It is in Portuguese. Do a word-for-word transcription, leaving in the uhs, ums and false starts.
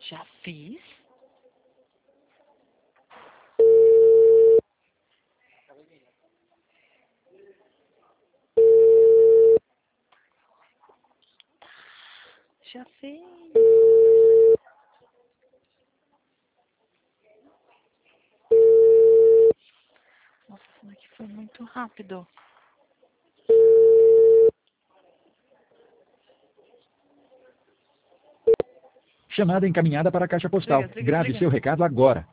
Já fiz? Já fiz. Nossa, isso daqui foi muito rápido. Chamada encaminhada para a caixa postal. Desliga, desliga, Grave desliga. seu recado agora.